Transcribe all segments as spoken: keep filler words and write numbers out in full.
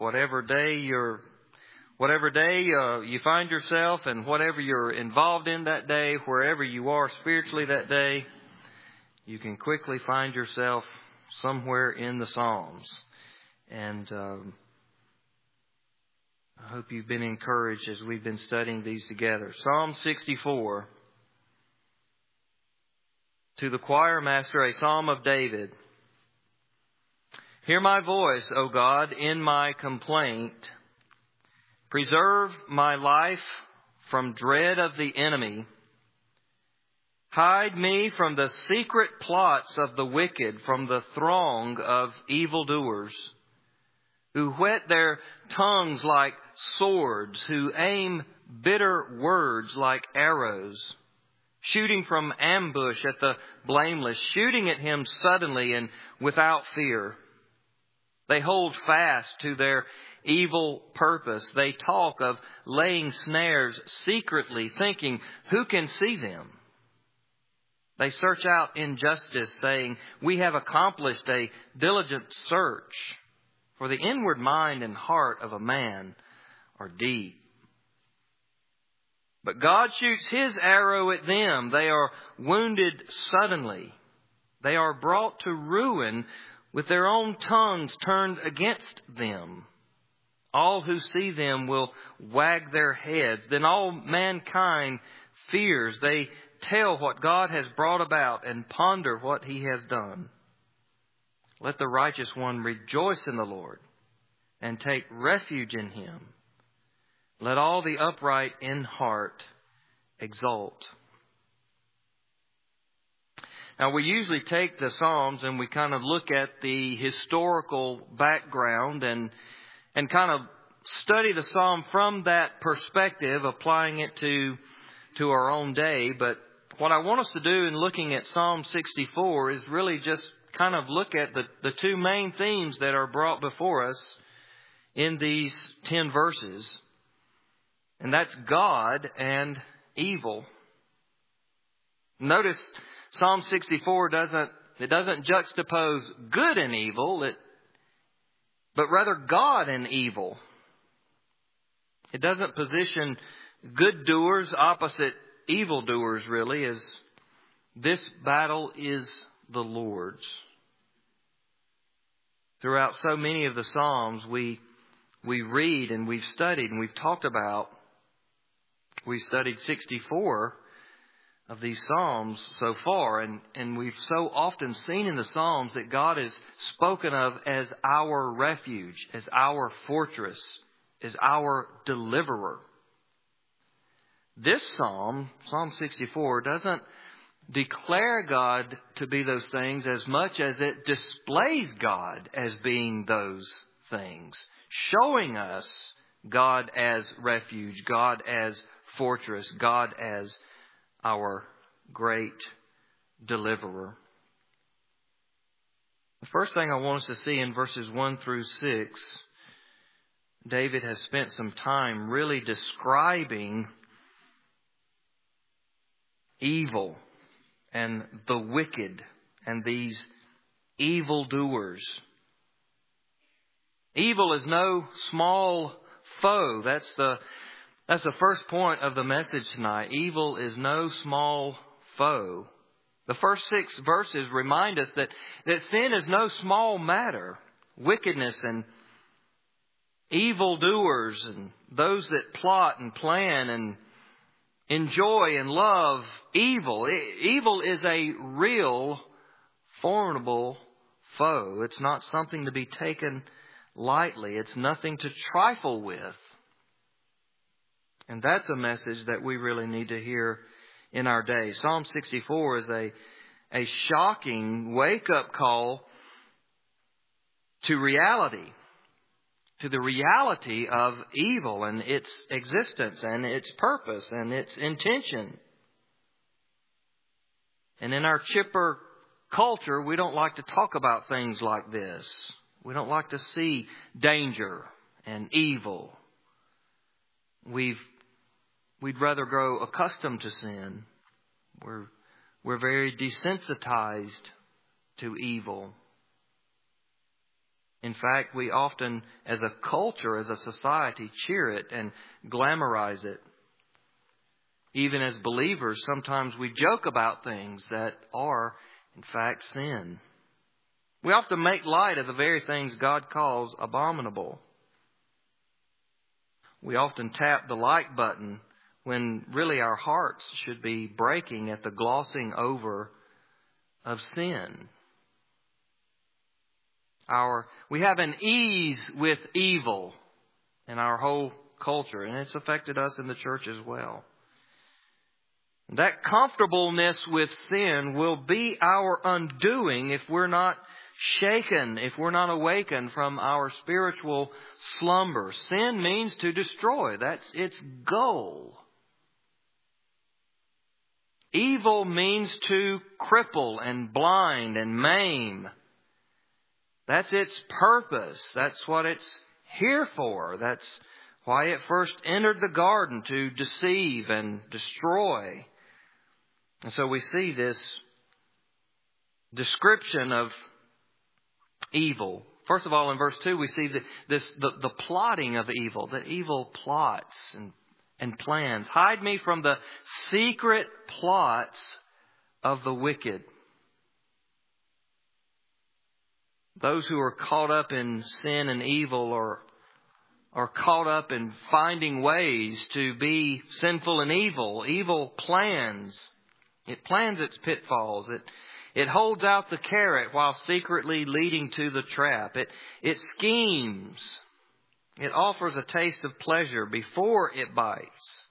Whatever day you're, whatever day uh, you find yourself and whatever you're involved in that day, wherever you are spiritually that day, you can quickly find yourself somewhere in the Psalms. And um, I hope you've been encouraged as we've been studying these together. Psalm sixty-four. To the choir master, a psalm of David. Hear my voice, O God, in my complaint. Preserve my life from dread of the enemy. Hide me from the secret plots of the wicked, from the throng of evildoers, who whet their tongues like swords, who aim bitter words like arrows, shooting from ambush at the blameless, shooting at him suddenly and without fear. They hold fast to their evil purpose. They talk of laying snares secretly, thinking, who can see them? They search out injustice, saying, we have accomplished a diligent search. For the inward mind and heart of a man are deep. But God shoots His arrow at them. They are wounded suddenly. They are brought to ruin with their own tongues turned against them. All who see them will wag their heads. Then all mankind fears. They tell what God has brought about and ponder what He has done. Let the righteous one rejoice in the Lord and take refuge in Him. Let all the upright in heart exult. Now, we usually take the Psalms and we kind of look at the historical background and and kind of study the Psalm from that perspective, applying it to to our own day. But what I want us to do in looking at Psalm sixty-four is really just kind of look at the, the two main themes that are brought before us in these ten verses. And that's God and evil. Notice Psalm sixty-four doesn't, it doesn't juxtapose good and evil, it, but rather God and evil. It doesn't position good doers opposite evil doers, really, as this battle is the Lord's. Throughout so many of the Psalms, we we read and we've studied and we've talked about, we studied sixty-four of these Psalms so far, and, and we've so often seen in the Psalms that God is spoken of as our refuge, as our fortress, as our deliverer. This Psalm, Psalm sixty-four, doesn't declare God to be those things as much as it displays God as being those things, showing us God as refuge, God as fortress, God as our great deliverer. The first thing I want us to see in verses one through six, David has spent some time really describing evil and the wicked and these evildoers. Evil is no small foe. That's the That's the first point of the message tonight. Evil is no small foe. The first six verses remind us that, that sin is no small matter. Wickedness and evildoers and those that plot and plan and enjoy and love evil. Evil is a real, formidable foe. It's not something to be taken lightly. It's nothing to trifle with. And that's a message that we really need to hear in our day. Psalm sixty-four is a, a shocking wake-up call to reality, to the reality of evil and its existence and its purpose and its intention. And in our chipper culture, we don't like to talk about things like this. We don't like to see danger and evil. We've We'd rather grow accustomed to sin. We're, we're very desensitized to evil. In fact, we often, as a culture, as a society, cheer it and glamorize it. Even as believers, sometimes we joke about things that are, in fact, sin. We often make light of the very things God calls abominable. We often tap the like button when really our hearts should be breaking at the glossing over of sin. Our, we have an ease with evil in our whole culture, and it's affected us in the church as well. That comfortableness with sin will be our undoing if we're not shaken, if we're not awakened from our spiritual slumber. Sin means to destroy. That's its goal. Evil means to cripple and blind and maim. That's its purpose. That's what it's here for. That's why it first entered the garden, to deceive and destroy. And so we see this description of evil. First of all, in verse two, we see the, this the, the plotting of evil, the evil plots and, and plans. Hide me from the secret plots of the wicked. Those who are caught up in sin and evil are, are caught up in finding ways to be sinful and evil. Evil plans. It plans its pitfalls. It It holds out the carrot while secretly leading to the trap. It, it schemes. It offers a taste of pleasure before it bites.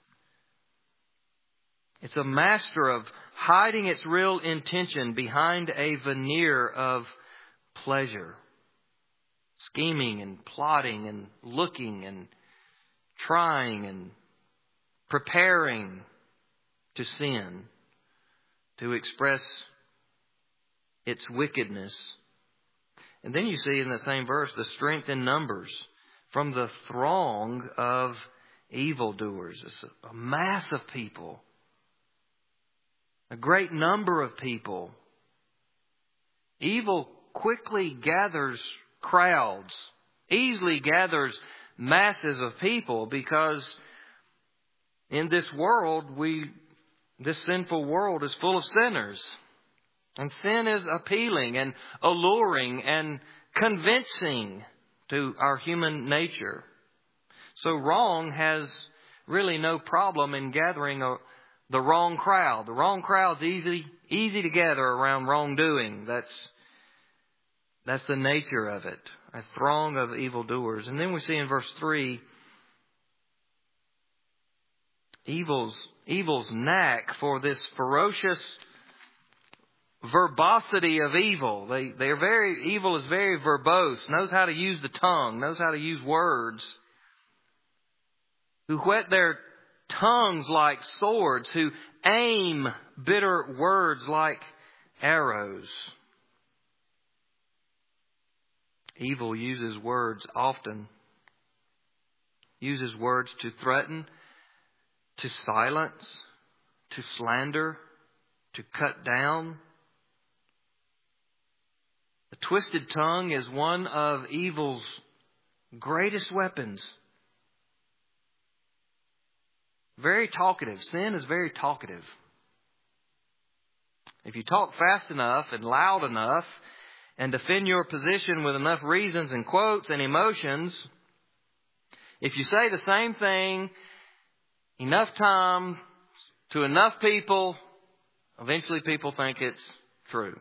It's a master of hiding its real intention behind a veneer of pleasure. Scheming and plotting and looking and trying and preparing to sin, to express its wickedness. And then you see in the same verse the strength in numbers from the throng of evildoers. It's a mass of people. A great number of people. Evil quickly gathers crowds, easily gathers masses of people, because in this world, we, this sinful world is full of sinners. And sin is appealing and alluring and convincing to our human nature. So wrong has really no problem in gathering a, the wrong crowd. The wrong crowd's easy, easy to gather around wrongdoing. That's, that's the nature of it. A throng of evildoers. And then we see in verse three, evil's, evil's knack for this ferocious verbosity of evil. They, they're very, evil is very verbose, knows how to use the tongue, knows how to use words. Who whet their tongues like swords, who aim bitter words like arrows. Evil uses words often, uses words to threaten, to silence, to slander, to cut down. The twisted tongue is one of evil's greatest weapons. Very talkative. Sin is very talkative. If you talk fast enough and loud enough and defend your position with enough reasons and quotes and emotions, if you say the same thing enough times to enough people, eventually people think it's true.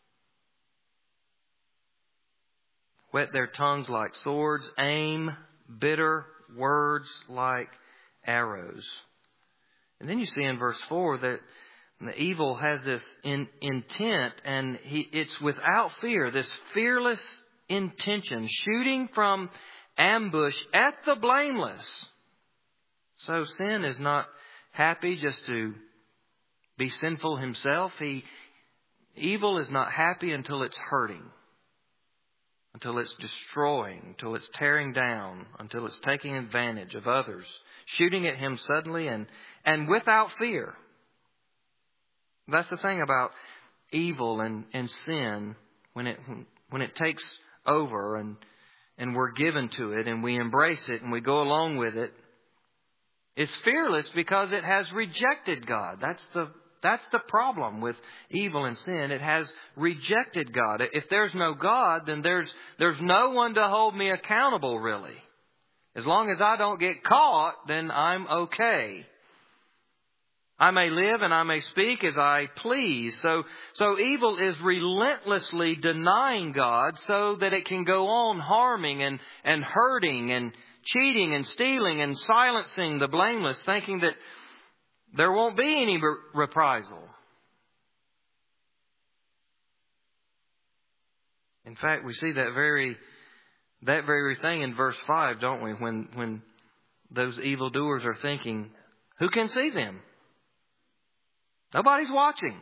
Whet their tongues like swords, aim bitter words like arrows. And then you see in verse four that the evil has this in, intent, and he, it's without fear, this fearless intention, shooting from ambush at the blameless. So sin is not happy just to be sinful himself. He, evil is not happy until it's hurting, until it's destroying, until it's tearing down, until it's taking advantage of others, shooting at him suddenly and, and without fear. That's the thing about evil and, and sin. When it when it takes over and and we're given to it and we embrace it and we go along with it. It's fearless because it has rejected God. That's the that's the problem with evil and sin. It has rejected God. If there's no God, then there's there's no one to hold me accountable, really. As long as I don't get caught, then I'm okay. I may live and I may speak as I please. So, so evil is relentlessly denying God so that it can go on harming and, and hurting and cheating and stealing and silencing the blameless, thinking that there won't be any reprisal. In fact, we see that very that very thing in verse five, don't we? When when those evildoers are thinking, who can see them? Nobody's watching.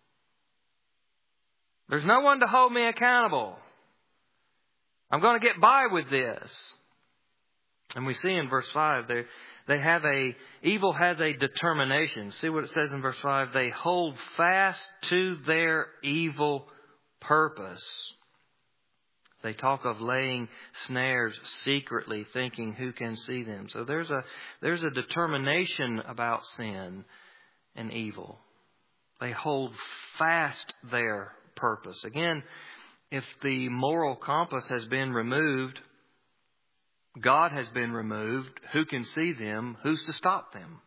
There's no one to hold me accountable. I'm going to get by with this. And we see in verse five, they they have a, evil has a determination. See what it says in verse five? They hold fast to their evil purpose. They talk of laying snares secretly, thinking who can see them. So there's a there's a determination about sin and evil. They hold fast their purpose. Again, if the moral compass has been removed, God has been removed, who can see them? Who's to stop them?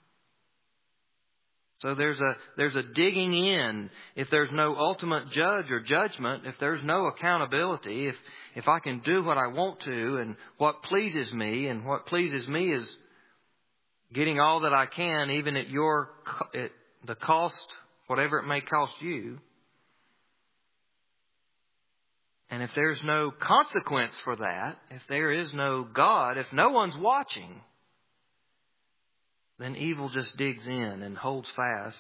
So there's a there's a digging in. If there's no ultimate judge or judgment, if there's no accountability, if if I can do what I want to and what pleases me, and what pleases me is getting all that I can, even at your at the cost, whatever it may cost you. And if there's no consequence for that, if there is no God, if no one's watching, then evil just digs in and holds fast.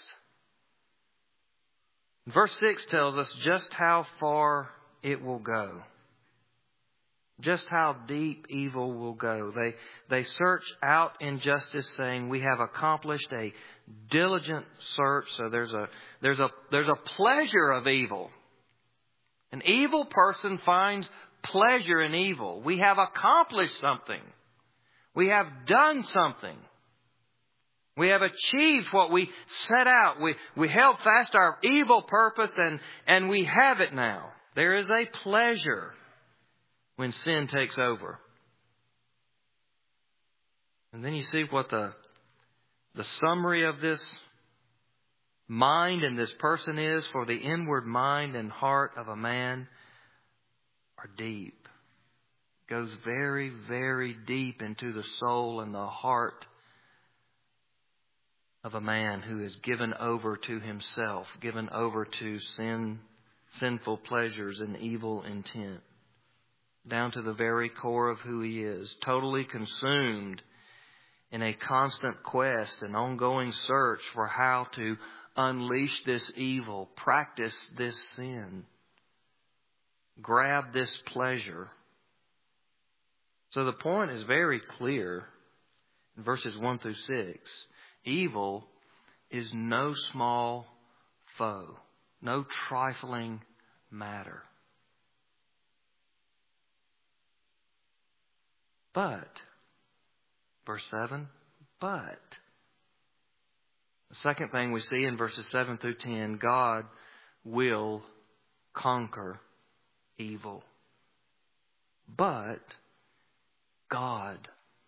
Verse six tells us just how far it will go. Just how deep evil will go. They they search out injustice, saying, we have accomplished a diligent search. So there's a there's a there's a pleasure of evil. An evil person finds pleasure in evil. We have accomplished something. We have done something. We have achieved what we set out. We, we held fast our evil purpose and, and we have it now. There is a pleasure when sin takes over. And then you see what the, the summary of this mind and this person is. For the inward mind and heart of a man are deep. It goes very, very deep into the soul and the heart of a man who is given over to himself, given over to sin, sinful pleasures and evil intent, down to the very core of who he is, totally consumed in a constant quest and ongoing search for how to unleash this evil, practice this sin, grab this pleasure. So the point is very clear in verses one through six. Evil is no small foe, no trifling matter. But, verse seven, but, the second thing we see in verses seven through ten, God will conquer evil. But God.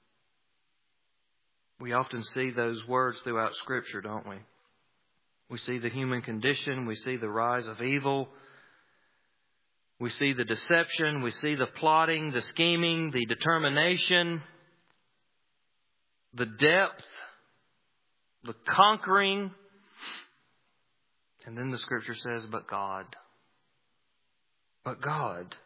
We often see those words throughout Scripture, don't we? We see the human condition. We see the rise of evil. We see the deception. We see the plotting, the scheming, the determination, the depth, the conquering. And then the Scripture says, but God. But God.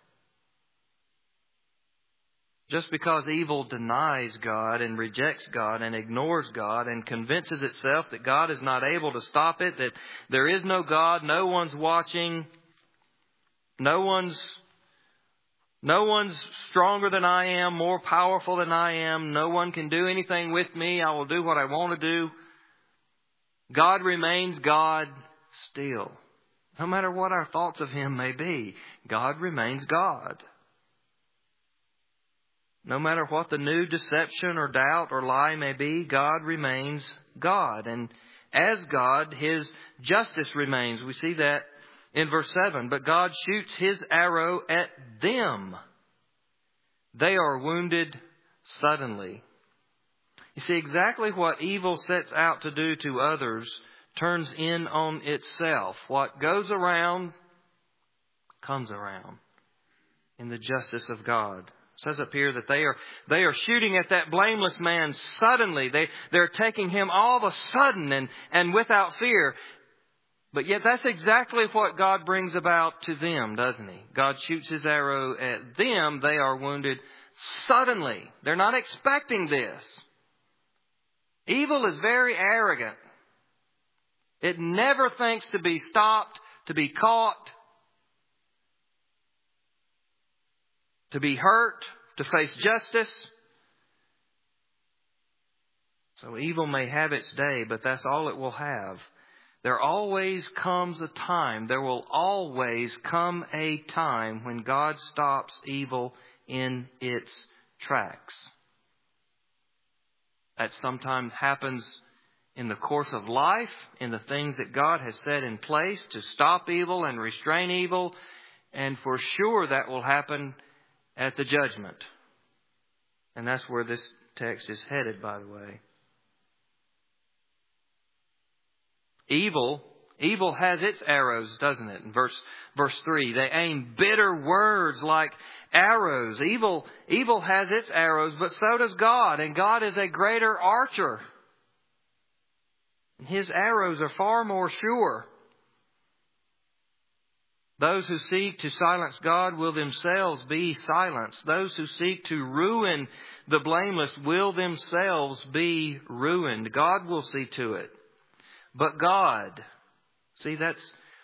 Just because evil denies God and rejects God and ignores God and convinces itself that God is not able to stop it, that there is no God, no one's watching, no one's no one's stronger than I am, more powerful than I am, no one can do anything with me, I will do what I want to do. God remains God still. No matter what our thoughts of Him may be, God remains God. No matter what the new deception or doubt or lie may be, God remains God. And as God, His justice remains. We see that in verse seven. But God shoots His arrow at them. They are wounded suddenly. You see, exactly what evil sets out to do to others turns in on itself. What goes around comes around in the justice of God. It says up here that they are they are shooting at that blameless man suddenly. They, they're taking him all of a sudden and, and without fear. But yet that's exactly what God brings about to them, doesn't He? God shoots His arrow at them. They are wounded suddenly. They're not expecting this. Evil is very arrogant. It never thinks to be stopped, to be caught, to be hurt, to face justice. So evil may have its day, but that's all it will have. There always comes a time, there will always come a time when God stops evil in its tracks. That sometimes happens in the course of life, in the things that God has set in place to stop evil and restrain evil. And for sure that will happen at the judgment. And that's where this text is headed, by the way. Evil, evil has its arrows, doesn't it? In verse, verse three, they aim bitter words like arrows. Evil, evil has its arrows, but so does God. And God is a greater archer. His arrows are far more sure. Those who seek to silence God will themselves be silenced. Those who seek to ruin the blameless will themselves be ruined. God will see to it. But God, see, that's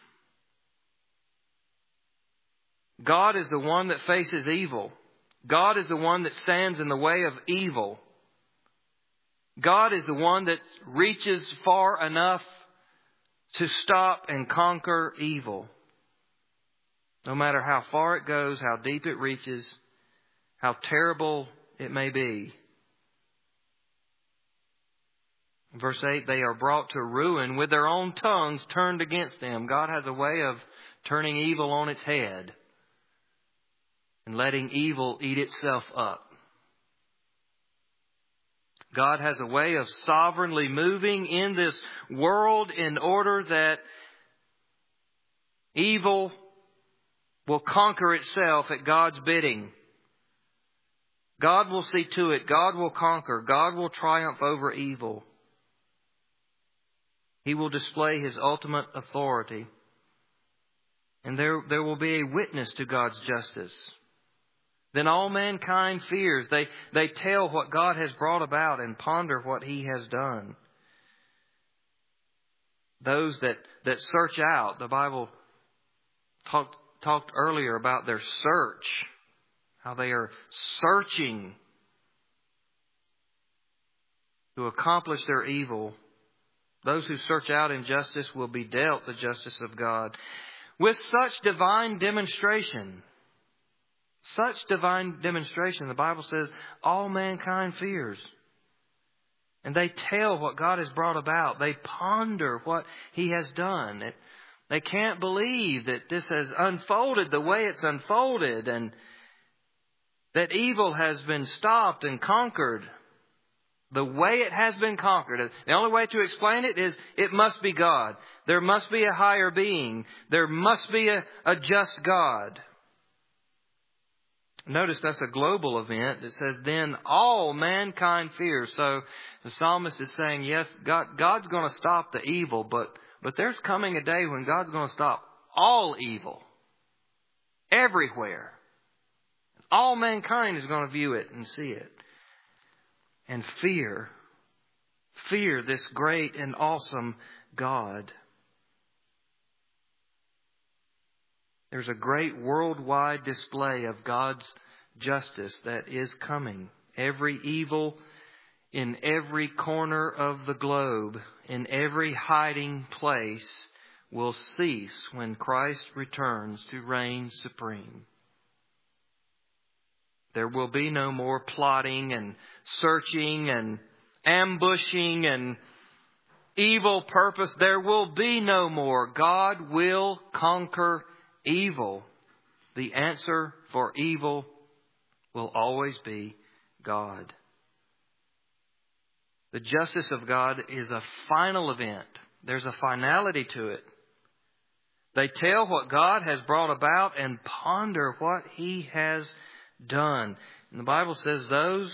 God is the one that faces evil. God is the one that stands in the way of evil. God is the one that reaches far enough to stop and conquer evil. No matter how far it goes, how deep it reaches, how terrible it may be. Verse eight, they are brought to ruin with their own tongues turned against them. God has a way of turning evil on its head and letting evil eat itself up. God has a way of sovereignly moving in this world in order that evil will conquer itself at God's bidding. God will see to it. God will conquer. God will triumph over evil. He will display His ultimate authority. And there, there will be a witness to God's justice. Then all mankind fears. They, they tell what God has brought about and ponder what He has done. Those that, that search out, the Bible talked, talked earlier about their search. How they are searching to accomplish their evil. Those who search out injustice will be dealt the justice of God. With such divine demonstration, such divine demonstration, the Bible says, all mankind fears. And they tell what God has brought about. They ponder what He has done. It, they can't believe that this has unfolded the way it's unfolded and that evil has been stopped and conquered the way it has been conquered. The only way to explain it is it must be God. There must be a higher being. There must be a, a just God. Notice that's a global event. It says, then all mankind fears. So the psalmist is saying, yes, God, God's going to stop the evil, but, but there's coming a day when God's going to stop all evil. Everywhere. All mankind is going to view it and see it. And fear. Fear this great and awesome God. There's a great worldwide display of God's justice that is coming. Every evil in every corner of the globe, in every hiding place, will cease when Christ returns to reign supreme. There will be no more plotting and searching and ambushing and evil purpose. There will be no more. God will conquer evil. The answer for evil will always be God. The justice of God is a final event. There's a finality to it. They tell what God has brought about and ponder what He has done. And the Bible says those,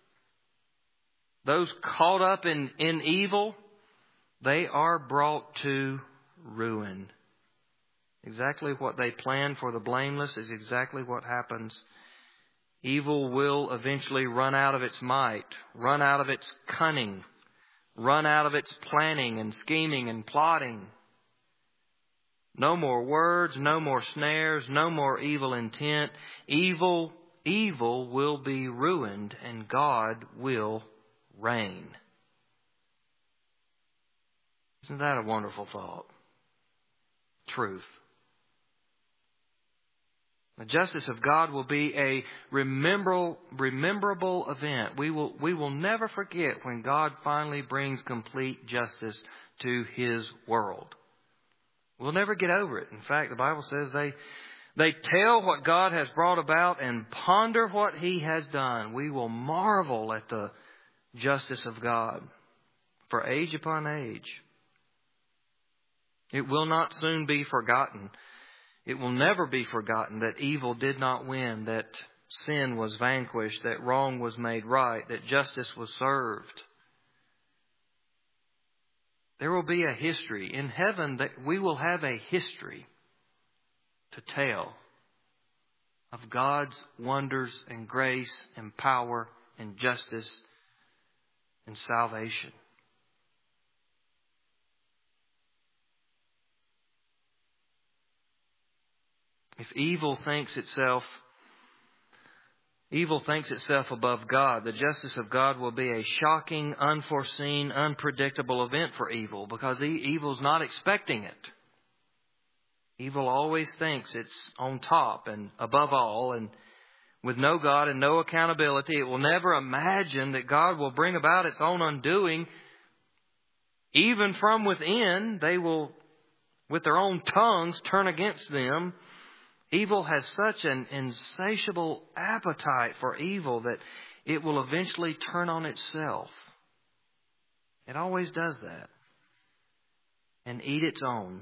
those caught up in, in evil, they are brought to ruin. Exactly what they planned for the blameless is exactly what happens. Evil will eventually run out of its might, run out of its cunning, run out of its planning and scheming and plotting. No more words, no more snares, no more evil intent. Evil, evil will be ruined and God will reign. Isn't that a wonderful thought? Truth. The justice of God will be a rememberable, rememberable event. We will, we will never forget when God finally brings complete justice to His world. We'll never get over it. In fact, the Bible says they, they tell what God has brought about and ponder what He has done. We will marvel at the justice of God for age upon age. It will not soon be forgotten. It will never be forgotten that evil did not win, that sin was vanquished, that wrong was made right, that justice was served. There will be a history. In heaven, that we will have a history to tell of God's wonders and grace and power and justice and salvation. If evil thinks itself, evil thinks itself above God, the justice of God will be a shocking, unforeseen, unpredictable event for evil because evil's not expecting it. Evil always thinks it's on top and above all, and with no God and no accountability, it will never imagine that God will bring about its own undoing. Even from within, they will, with their own tongues, turn against them. Evil has such an insatiable appetite for evil that it will eventually turn on itself. It always does that. And eat its own.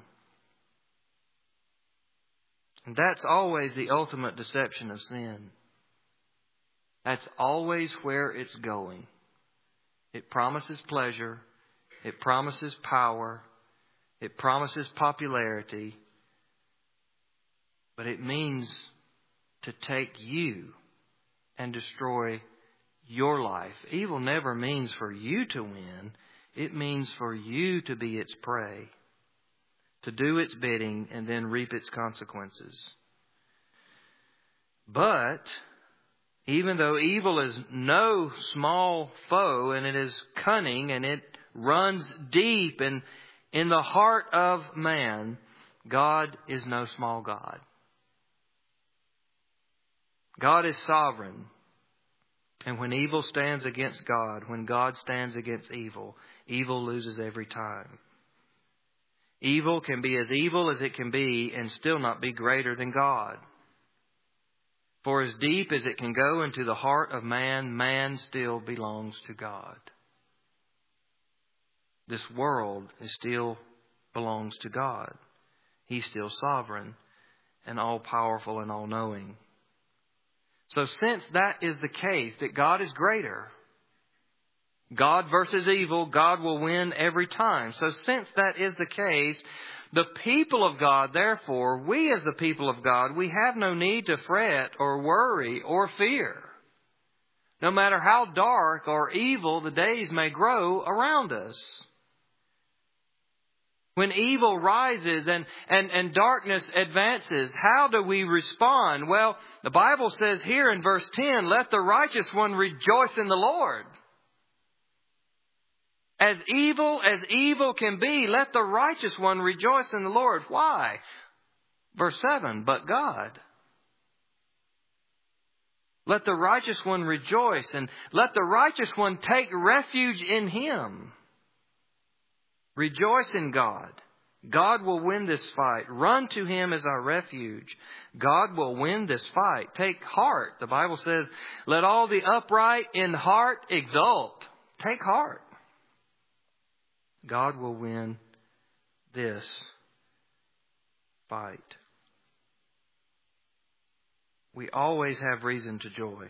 And that's always the ultimate deception of sin. That's always where it's going. It promises pleasure. It promises power. It promises popularity. But it means to take you and destroy your life. Evil never means for you to win. It means for you to be its prey, to do its bidding and then reap its consequences. But even though evil is no small foe and it is cunning and it runs deep and in the heart of man, God is no small God. God is sovereign. And when evil stands against God, when God stands against evil, evil loses every time. Evil can be as evil as it can be and still not be greater than God. For as deep as it can go into the heart of man, man still belongs to God. This world is still belongs to God. He's still sovereign and all-powerful and all-knowing. So since that is the case, that God is greater, God versus evil, God will win every time. So since that is the case, the people of God, therefore, we as the people of God, we have no need to fret or worry or fear. No matter how dark or evil the days may grow around us. When evil rises and, and, and darkness advances, how do we respond? Well, the Bible says here in verse ten, let the righteous one rejoice in the Lord. As evil as evil can be, let the righteous one rejoice in the Lord. Why? Verse seven, but God. Let the righteous one rejoice, and let the righteous one take refuge in Him. Rejoice in God. God will win this fight. Run to Him as our refuge. God will win this fight. Take heart. The Bible says, let all the upright in heart exult. Take heart. God will win this fight. We always have reason to joy.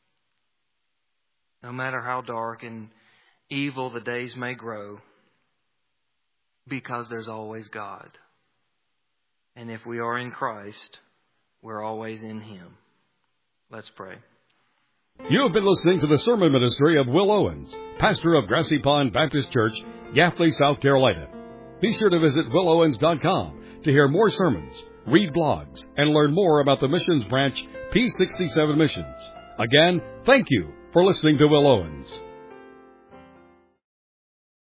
No matter how dark and evil the days may grow, because there's always God. And if we are in Christ, we're always in Him. Let's pray. You have been listening to the sermon ministry of Will Owens, pastor of Grassy Pond Baptist Church, Gaffney, South Carolina. Be sure to visit will owens dot com to hear more sermons, read blogs, and learn more about the missions branch P sixty-seven Missions. Again, thank you for listening to Will Owens.